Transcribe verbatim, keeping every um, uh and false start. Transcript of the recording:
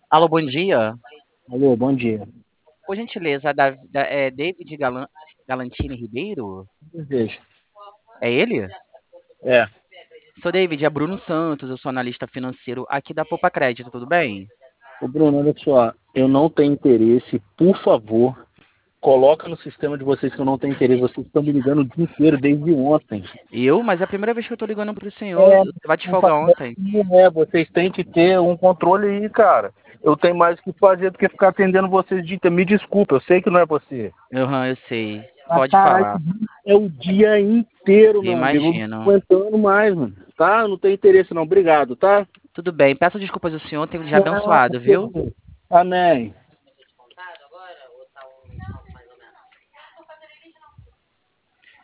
Alô, bom dia. Alô, bom dia. Por gentileza, da, da- é David Galan, Galantini Ribeiro? Desejo. É ele? É, Sou David, é Bruno Santos, eu sou analista financeiro aqui da Poupa Crédito, tudo bem? o Bruno, olha só, eu não tenho interesse, por favor, coloca no sistema de vocês que eu não tenho interesse. Vocês estão me ligando o dia inteiro desde ontem. Eu? Mas é a primeira vez que eu tô ligando pro senhor. É, Você vai de não folga fa- ontem. não é, vocês têm que ter um controle aí, cara. Eu tenho mais o que fazer do que ficar atendendo vocês o dia inteiro. Me desculpa, eu sei que não é você. Aham, eu sei. Mas, Pode caralho, falar. é o dia inteiro, meu amigo. Eu não tô Imagino. aguentando mais, mano. Tá? Eu não tenho interesse não. Obrigado, tá? Tudo bem, peço desculpas ao senhor, tenho um dia Não, abençoado, viu? amém.